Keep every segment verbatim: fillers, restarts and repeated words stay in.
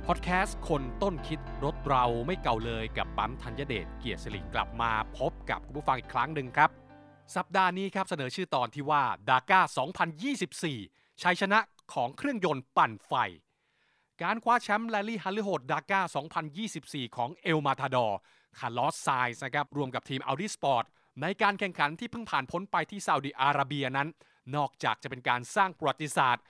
พอดแคสต์คนต้นคิดรถเราไม่เก่าเลยกับปั๊มธัญเดชเกียรติศิริกลับมาพบกับคุณผู้ฟังอีกครั้งหนึ่งครับสัปดาห์นี้ครับเสนอชื่อตอนที่ว่า Dakar สองพันยี่สิบสี่ ชัยชนะของเครื่องยนต์ปั่นไฟการคว้าแชมป์แรลลี่ฮัลลีโฮด Dakar สองพันยี่สิบสี่ ของเอลมาทาดอร์คาร์ลอสไซน์นะครับรวมกับทีม Audi Sport ในการแข่งขันที่เพิ่งผ่านพ้นไปที่ซาอุดิอาระเบียนั้นนอกจากจะเป็นการสร้างประวัติศาสตร์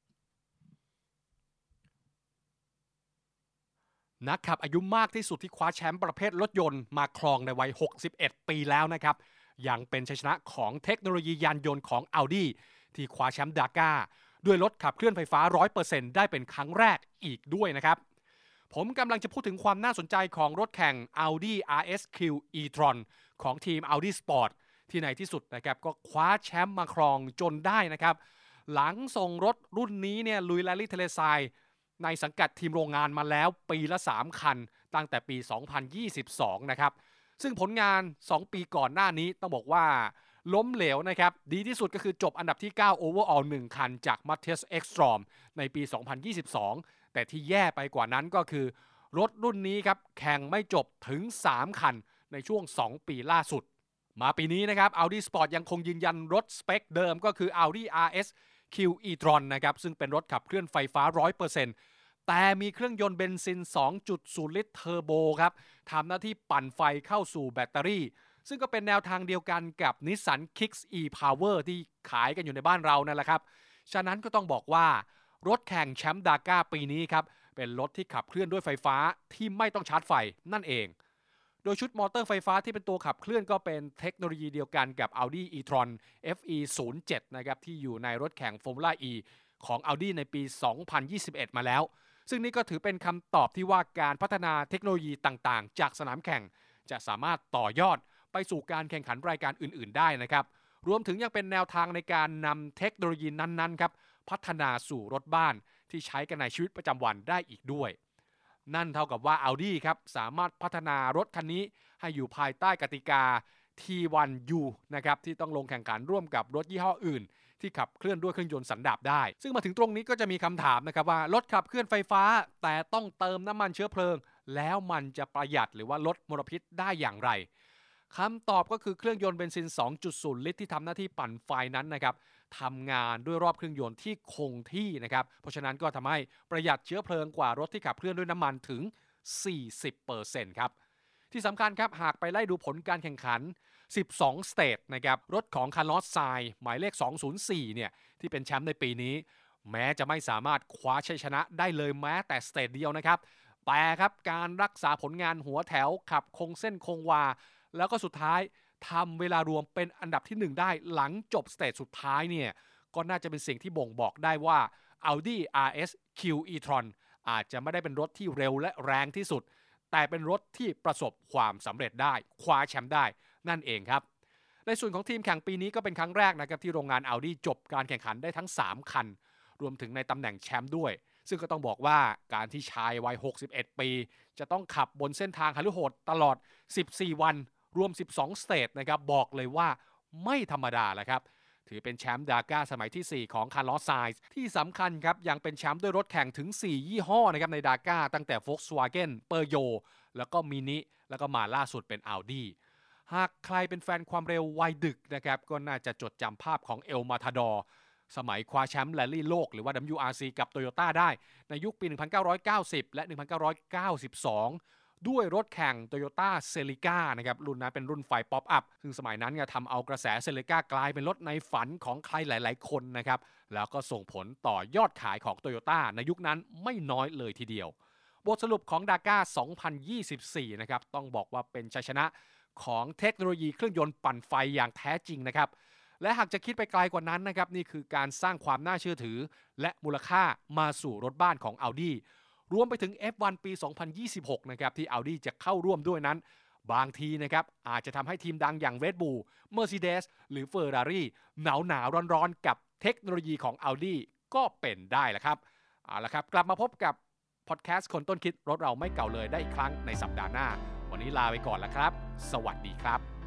นักขับอายุมากที่สุดที่คว้าแชมป์ประเภทรถยนต์มาครองในวัยหกสิบเอ็ดปีแล้วนะครับยังเป็นชัยชนะของเทคโนโลยียานยนต์ของ Audi ที่คว้าแชมป์ Dakar ด้วยรถขับเคลื่อนไฟฟ้า ร้อยเปอร์เซ็นต์ ได้เป็นครั้งแรกอีกด้วยนะครับผมกำลังจะพูดถึงความน่าสนใจของรถแข่ง Audi อาร์ เอส คิว e-tron ของทีม Audi Sport ที่ในที่สุดนะครับก็คว้าแชมป์มาครองจนได้นะครับหลังส่งรถรุ่นนี้เนี่ยลุยแรลลี่เทเลไซในสังกัดทีมโรงงานมาแล้วปีละสามคันตั้งแต่ปีสองพันยี่สิบสองนะครับซึ่งผลงานสองปีก่อนหน้านี้ต้องบอกว่าล้มเหลวนะครับดีที่สุดก็คือจบอันดับที่เก้า overall หนึ่งคันจาก Matthias Ekstrom ในปีสองพันยี่สิบสองแต่ที่แย่ไปกว่านั้นก็คือรถรุ่นนี้ครับแข่งไม่จบถึงสามคันในช่วงสองปีล่าสุดมาปีนี้นะครับ Audi Sport ยังคงยืนยันรถสเปคเดิมก็คือ Audi อาร์ เอส คิว e-tron นะครับซึ่งเป็นรถขับเคลื่อนไฟฟ้า ร้อยเปอร์เซ็นต์แต่มีเครื่องยนต์เบนซิน สองจุดศูนย์ ลิตรเทอร์โบครับทำหน้าที่ปั่นไฟเข้าสู่แบตเตอรี่ซึ่งก็เป็นแนวทางเดียวกันกับ Nissan Kicks e-Power ที่ขายกันอยู่ในบ้านเรานั่นแหละครับฉะนั้นก็ต้องบอกว่ารถแข่งแชมป์ Dakar ปีนี้ครับเป็นรถที่ขับเคลื่อนด้วยไฟฟ้าที่ไม่ต้องชาร์จไฟนั่นเองโดยชุดมอเตอร์ไฟฟ้าที่เป็นตัวขับเคลื่อนก็เป็นเทคโนโลยีเดียวกันกับ Audi e-tron เอฟ อี ศูนย์เจ็ด นะครับที่อยู่ในรถแข่ง Formula E ของ Audi ในปี สองพันยี่สิบเอ็ด มาแล้วซึ่งนี่ก็ถือเป็นคำตอบที่ว่าการพัฒนาเทคโนโลยีต่างๆจากสนามแข่งจะสามารถต่อยอดไปสู่การแข่งขันรายการอื่นๆได้นะครับรวมถึงยังเป็นแนวทางในการนำเทคโนโลยีนั้นๆครับพัฒนาสู่รถบ้านที่ใช้กันในชีวิตประจำวันได้อีกด้วยนั่นเท่ากับว่า Audi ครับสามารถพัฒนารถคันนี้ให้อยู่ภายใต้กติกา ที วัน ยู นะครับที่ต้องลงแข่งขันร่วมกับรถยี่ห้ออื่นที่ขับเคลื่อนด้วยเครื่องยนต์สันดาปได้ซึ่งมาถึงตรงนี้ก็จะมีคำถามนะครับว่ารถขับเคลื่อนไฟฟ้าแต่ต้องเติมน้ำมันเชื้อเพลิงแล้วมันจะประหยัดหรือว่าลดมลพิษได้อย่างไรคำตอบก็คือเครื่องยนต์เบนซิน สองจุดศูนย์ ลิตรที่ทำหน้าที่ปั่นไฟนั้นนะครับทำงานด้วยรอบเครื่องยนต์ที่คงที่นะครับเพราะฉะนั้นก็ทำให้ประหยัดเชื้อเพลิงกว่ารถที่ขับเคลื่อนด้วยน้ำมันถึง สี่สิบเปอร์เซ็นต์ ครับที่สำคัญครับหากไปไล่ดูผลการแข่งขันสิบสองสเตจนะครับรถของคาร์ลอสไซน์หมายเลขสองศูนย์สี่เนี่ยที่เป็นแชมป์ในปีนี้แม้จะไม่สามารถคว้าชัยชนะได้เลยแม้แต่สเตจเดียวนะครับแต่ครับการรักษาผลงานหัวแถวขับคงเส้นคงวาแล้วก็สุดท้ายทำเวลารวมเป็นอันดับที่หนึ่งได้หลังจบสเตจสุดท้ายเนี่ยก็น่าจะเป็นสิ่งที่บ่งบอกได้ว่า Audi อาร์ เอส คิว e-tron อาจจะไม่ได้เป็นรถที่เร็วและแรงที่สุดแต่เป็นรถที่ประสบความสำเร็จได้คว้าแชมป์ได้นั่นเองครับในส่วนของทีมแข่งปีนี้ก็เป็นครั้งแรกนะครับที่โรงงาน Audi จบการแข่งขันได้ทั้งสามคันรวมถึงในตำแหน่งแชมป์ด้วยซึ่งก็ต้องบอกว่าการที่ชายวัยหกสิบเอ็ดปีจะต้องขับบนเส้นทางฮัลลีโฮดตลอดสิบสี่วันรวมสิบสองสเตจนะครับบอกเลยว่าไม่ธรรมดาแหละครับถือเป็นแชมป์ Dakar สมัยที่สี่ของคาร์ลอสไซน์ที่สำคัญครับยังเป็นแชมป์ด้วยรถแข่งถึงสี่ยี่ห้อนะครับใน Dakar ตั้งแต่ Volkswagen Peugeot แล้วก็ Mini แล้วก็มาล่าสุดเป็น Audi หากใครเป็นแฟนความเร็ววัยดึกนะครับก็น่าจะจดจำภาพของเอลมาทาดอร์สมัยคว้าแชมป์แรลลี่โลกหรือว่า ดับเบิลยู อาร์ ซี กับ Toyota ได้ในยุคปี หนึ่งพันเก้าร้อยเก้าสิบ และ หนึ่งพันเก้าร้อยเก้าสิบสองด้วยรถแข่ง Toyota Celica นะครับรุ่นนั้นเป็นรุ่นไฟป๊อปอัพซึ่งสมัยนั้นก็ทำเอากระแส Celica กลายเป็นรถในฝันของใครหลายๆคนนะครับแล้วก็ส่งผลต่อยอดขายของ Toyota ในยุคนั้นไม่น้อยเลยทีเดียวบทสรุปของ Dakar สองพันยี่สิบสี่นะครับต้องบอกว่าเป็นชัยชนะของเทคโนโลยีเครื่องยนต์ปั่นไฟอย่างแท้จริงนะครับและหากจะคิดไปไกลกว่านั้นนะครับนี่คือการสร้างความน่าเชื่อถือและมูลค่ามาสู่รถบ้านของ Audiรวมไปถึง เอฟ วัน ปี สองพันยี่สิบหก นะครับที่ Audi จะเข้าร่วมด้วยนั้นบางทีนะครับอาจจะทำให้ทีมดังอย่าง Red Bull Mercedes หรือ Ferrari หนาวหนาวร้อนๆกับเทคโนโลยีของ Audi ก็เป็นได้แหละครับเอาละครับกลับมาพบกับพอดแคสต์คนต้นคิดรถเราไม่เก่าเลยได้อีกครั้งในสัปดาห์หน้าวันนี้ลาไปก่อนแล้วครับสวัสดีครับ